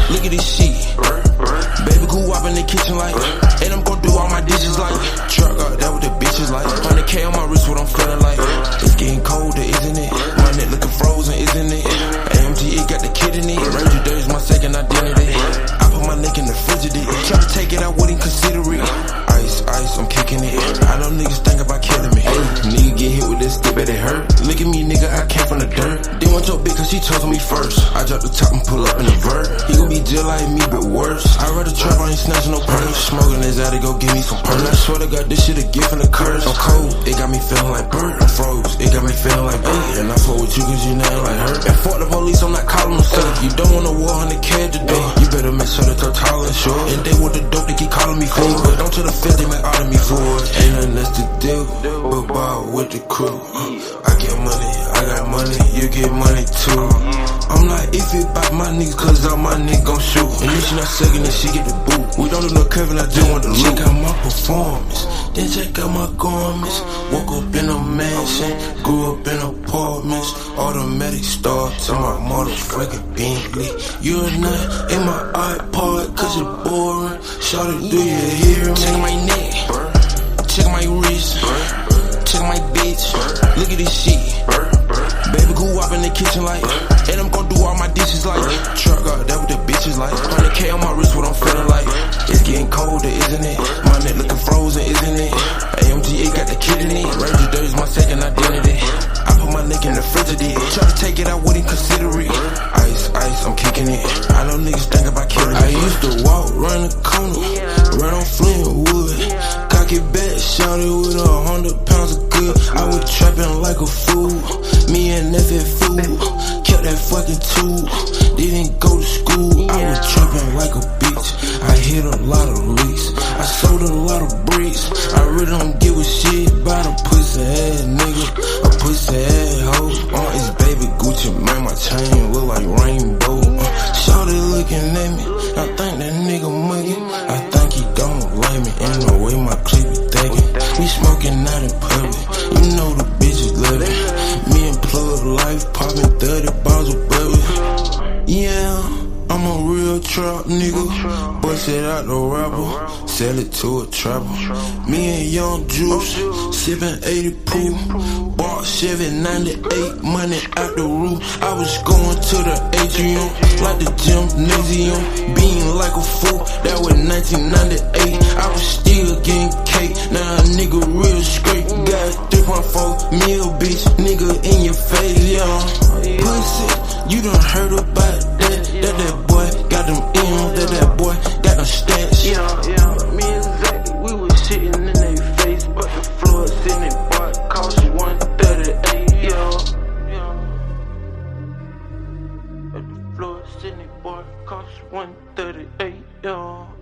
Look at this shit. Baby cool up in the kitchen like, and I'm gon' do all my dishes like. Truck out there with the bitches like, 100K on my wrist, what I'm feeling like. It's getting colder, isn't it? My neck looking frozen, isn't it? AMG, it got the kid in it. Ranger Dirty's my second identity. I put my neck in the Frigidaire. Try to take it, I wouldn't consider it. Ice, I'm kicking it. I know niggas think about killing me. Hey, nigga get hit with this stick, bet it hurt. Look at me, nigga, I came from the dirt. Didn't want your bitch cause she chose me first. I drop the top and pull up in the vert. He gon' be just like me, but worse. I rather trap, I ain't snatching no purse. Smoking his out to go give me some purse. I swear to God, this shit a gift and a curse. I'm cold, it got me feeling like Bert. I'm froze, it got me feeling like bait. And I fuck with you cause you nothing like her. And fuck the police, I'm not calling them stuff. You don't want a war on the kid today. You better make sure that they're tall and short. And they want the dope, they keep calling me for it. But don't tell the feds, they make all of me for it. Ain't nothing else to do but ball with the crew. I get money, I got money, you get money too. I'm not iffy about my niggas cause all my niggas gon' shoot. And if she not sucking then she get the boot. We don't do no Kevin, I just want the loot. Check out my performance, then check out my garments. Woke up in a mansion, grew up in apartments. Automatic start to my motherfucking Bentley. You're not in my iPod cause you're boring. Shawty, do you hear me? Check my neck, check my wrist, check my bitch. Look at this shit. Baby cool up in the kitchen like, and I'm gon' do all my dishes like. Truck out there with the bitches like, 100K on my wrist, what I'm feeling like. It's getting colder, isn't it? My neck looking frozen, isn't it? AMG, it got the kid in it. Ranger Dirty's my second identity. I put my neck in the Frigidaire. Try to take it, I wouldn't consider it. Ice, I'm kicking it. I know niggas think about killing me. I used to walk, run the corner, right on Flintwood. Cock it back, shout it with 100 pounds of good. I was trapping like a fool. Me and FF fool, kept that fucking tube. Didn't go to school, I was trapping like a bitch. I hit a lot of licks, I sold a lot of bricks. I really don't give a shit about a pussy ass nigga, a pussy ass hoe. On his baby Gucci, man, my chain look like rainbow. Shawty looking at me, I think that nigga muggy. I think he don't like me, in the way my clip be thinking. We smoking out in public, you know the bitches love it. Me and Plug Life popping 30 bottles of bourbon. Yeah, I'm a real trap nigga. Bust it out the rapper, sell it to a trapper. Me and Young Juice, sipping 80 proof. Bought Chevy 98, money out the roof. I was going to the atrium, like the gymnasium. Being like a fool, that was 1998. I was still getting cake, now a nigga real straight. Got 3.4 mil, bitch, nigga in your face, yeah. Pussy, you done heard about that. That boy got them M's, that boy got them stats. Yeah, me and Zach, we was shitting in their face, but the floors in their butt cost 138, yeah. But the floors in their butt cost 138, yeah.